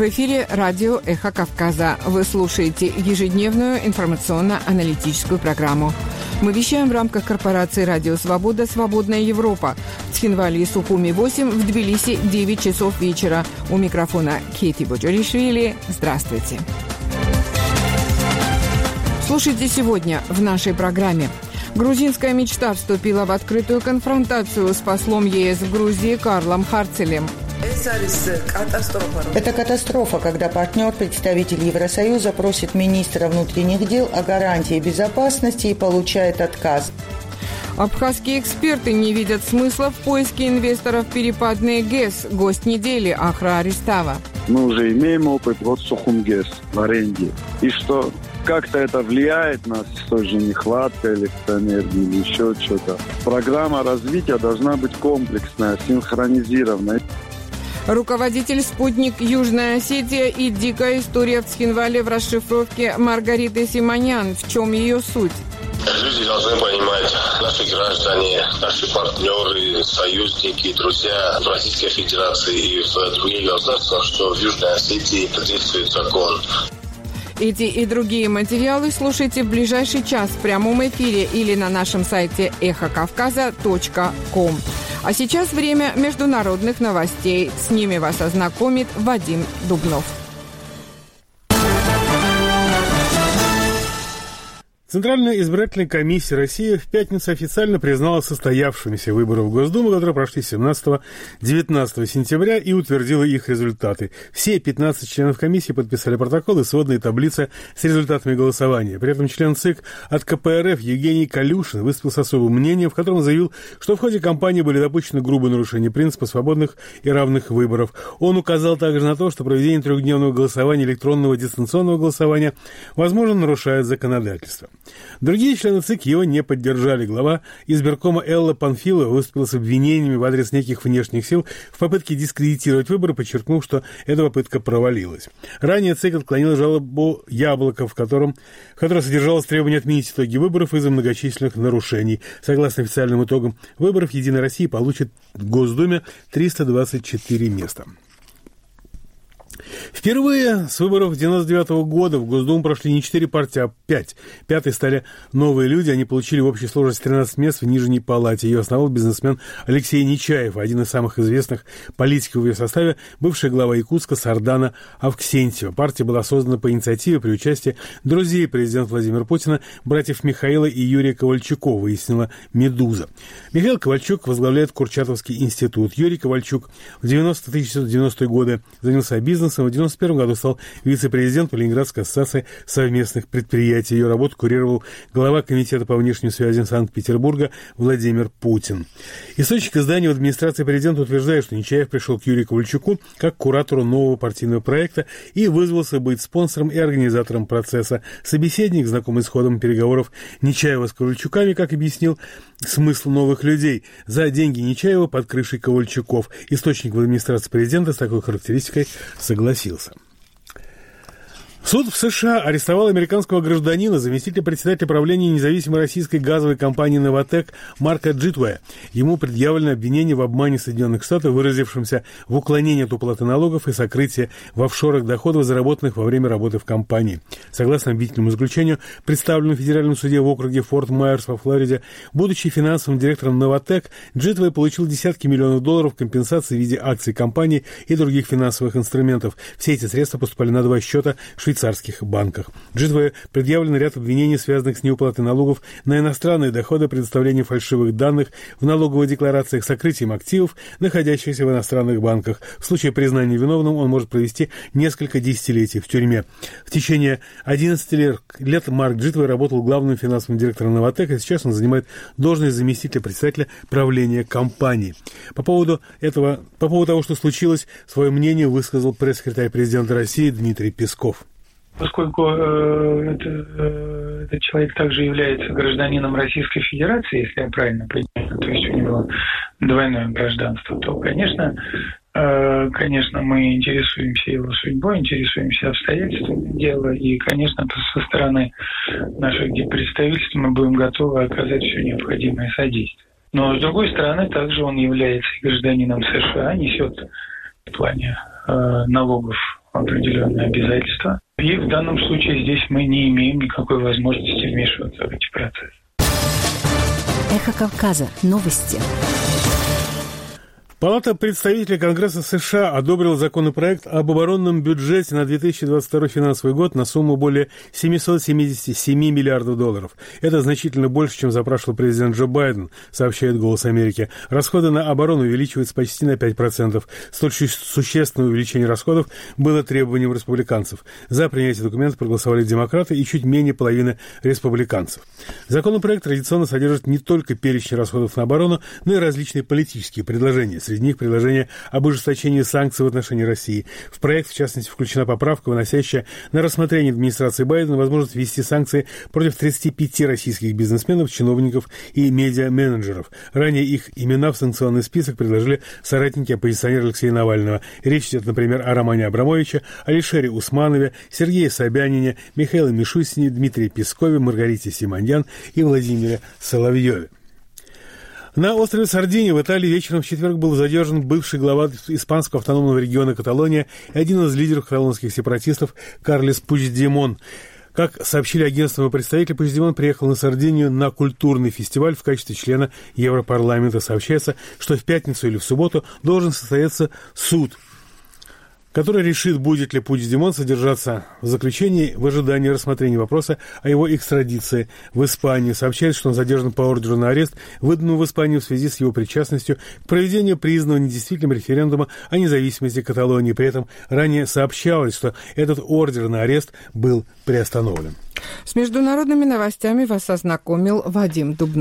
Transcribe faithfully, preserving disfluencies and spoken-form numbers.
В эфире радио «Эхо Кавказа». Вы слушаете ежедневную информационно-аналитическую программу. Мы вещаем в рамках корпорации «Радио Свобода. Свободная Европа». В Цхинвале и Сухуми восемь, в Тбилиси девять часов вечера. У микрофона Кейти Боджоришвили. Здравствуйте. Слушайте сегодня в нашей программе. Грузинская мечта вступила в открытую конфронтацию с послом ЕС в Грузии Карлом Харцелем. Это катастрофа, когда партнер, представитель Евросоюза, просит министра внутренних дел о гарантии безопасности и получает отказ. Абхазские эксперты не видят смысла в поиске инвесторов перепадной ГЭС. Гость недели Ахра Аристава. Мы уже имеем опыт вот Сухумгес в аренде. И что как-то это влияет на той же нехватка электроэнергии или еще что-то. Программа развития должна быть комплексная, синхронизированная. Руководитель «Спутник Южная Осетия» и дикая история в Цхинвале в расшифровке Маргариты Симонян. В чем ее суть? Люди должны понимать, наши граждане, наши партнеры, союзники, друзья в Российской Федерации и в других государствах, что в Южной Осетии действует закон. Эти и другие материалы слушайте в ближайший час в прямом эфире или на нашем сайте эхо кавказа точка ком. А сейчас время международных новостей. С ними вас ознакомит Вадим Дубнов. Центральная избирательная комиссия России в пятницу официально признала состоявшимися выборы в Госдуму, которые прошли семнадцатого-девятнадцатого сентября, и утвердила их результаты. Все пятнадцать членов комиссии подписали протокол и сводные таблицы с результатами голосования. При этом член ЦИК от ка пэ эр эф Евгений Калюшин выступил с особым мнением, в котором заявил, что в ходе кампании были допущены грубые нарушения принципа свободных и равных выборов. Он указал также на то, что проведение трехдневного голосования, электронного дистанционного голосования, возможно, нарушает законодательство. Другие члены ЦИК его не поддержали. Глава избиркома Элла Панфилова выступила с обвинениями в адрес неких внешних сил в попытке дискредитировать выборы, подчеркнув, что эта попытка провалилась. Ранее ЦИК отклонил жалобу Яблоко, в, котором, в которой содержалось требование отменить итоги выборов из-за многочисленных нарушений. Согласно официальным итогам выборов, Единая Россия получит в Госдуме триста двадцать четыре места. Впервые с выборов девяносто девятого года в Госдуму прошли не четыре партии, а пять. Пятой стали новые люди. Они получили в общей сложности тринадцать мест в Нижней Палате. Ее основал бизнесмен Алексей Нечаев, один из самых известных политиков в ее составе, бывшая глава Якутска Сардана Авксентьева. Партия была создана по инициативе при участии друзей президента Владимира Путина, братьев Михаила и Юрия Ковальчуков, выяснила «Медуза». Михаил Ковальчук возглавляет Курчатовский институт. Юрий Ковальчук в девяностые тысяча девятьсот девяностые годы занялся бизнесом. В девяносто первом году стал вице-президентом Ленинградской ассоциации совместных предприятий. Ее работу курировал глава комитета по внешним связям Санкт-Петербурга Владимир Путин. Источник издания в администрации президента утверждает, что Нечаев пришел к Юрию Ковальчуку как к куратору нового партийного проекта и вызвался быть спонсором и организатором процесса. Собеседник, знакомый с ходом переговоров Нечаева с Ковальчуками, как объяснил смысл новых людей, за деньги Нечаева под крышей Ковальчуков. Источник в администрации президента с такой характеристикой согласился. Суд в США арестовал американского гражданина, заместителя председателя правления независимой российской газовой компании «Новотек» Марка Джитвея. Ему предъявлено обвинение в обмане Соединенных Штатов, выразившемся в уклонении от уплаты налогов и сокрытии в офшорах доходов, заработанных во время работы в компании. Согласно обвинительному заключению, представленному в федеральном суде в округе Форт Майерс во Флориде, будучи финансовым директором «Новотек», Джитвей получил десятки миллионов долларов компенсации в виде акций компании и других финансовых инструментов. Все эти средства поступали на два счета в швейцарских банках. Джитвею предъявлен ряд обвинений, связанных с неуплатой налогов на иностранные доходы, предоставлением фальшивых данных в налоговых декларациях, сокрытием активов, находящихся в иностранных банках. В случае признания виновным он может провести несколько десятилетий в тюрьме. В течение одиннадцати лет Марк Джитвей работал главным финансовым директором «Новотек», и сейчас он занимает должность заместителя председателя правления компании. По поводу этого, по поводу того, что случилось, свое мнение высказал пресс-секретарь президента России Дмитрий Песков. Поскольку э, это, э, этот человек также является гражданином Российской Федерации, если я правильно понимаю, то есть у него двойное гражданство, то, конечно, э, конечно, мы интересуемся его судьбой, интересуемся обстоятельствами дела, и, конечно, со стороны наших представительств мы будем готовы оказать все необходимое содействие. Но, с другой стороны, также он является гражданином США, несет в плане э, налогов определенные обязательства. И в данном случае здесь мы не имеем никакой возможности вмешиваться в эти процессы. Эхо Кавказа. Новости. Палата представителей Конгресса США одобрила законопроект об оборонном бюджете на две тысячи двадцать второй финансовый год на сумму более семьсот семьдесят семь миллиардов долларов. Это значительно больше, чем запрашивал президент Джо Байден, сообщает «Голос Америки». Расходы на оборону увеличиваются почти на пять процентов. Столь существенное увеличение расходов было требованием республиканцев. За принятие документа проголосовали демократы и чуть менее половины республиканцев. Законопроект традиционно содержит не только перечень расходов на оборону, но и различные политические предложения. Среди них предложение об ужесточении санкций в отношении России. В проект, в частности, включена поправка, выносящая на рассмотрение администрации Байдена возможность ввести санкции против тридцати пяти российских бизнесменов, чиновников и медиа-менеджеров. Ранее их имена в санкционный список предложили соратники оппозиционера Алексея Навального. Речь идет, например, о Романе Абрамовиче, Алишере Усманове, Сергее Собянине, Михаиле Мишустине, Дмитрии Пескове, Маргарите Симоньян и Владимире Соловьеве. На острове Сардиния в Италии вечером в четверг был задержан бывший глава испанского автономного региона Каталония и один из лидеров каталонских сепаратистов Карлес Пучдемон. Как сообщили агентству представители, Пучдемон приехал на Сардинию на культурный фестиваль в качестве члена Европарламента. Сообщается, что в пятницу или в субботу должен состояться суд, который решит, будет ли Пучдемон содержаться в заключении в ожидании рассмотрения вопроса о его экстрадиции в Испанию. Сообщается, что он задержан по ордеру на арест, выданному в Испанию в связи с его причастностью к проведению признанного недействительным референдума о независимости Каталонии. При этом ранее сообщалось, что этот ордер на арест был приостановлен. С международными новостями вас ознакомил Вадим Дубнов.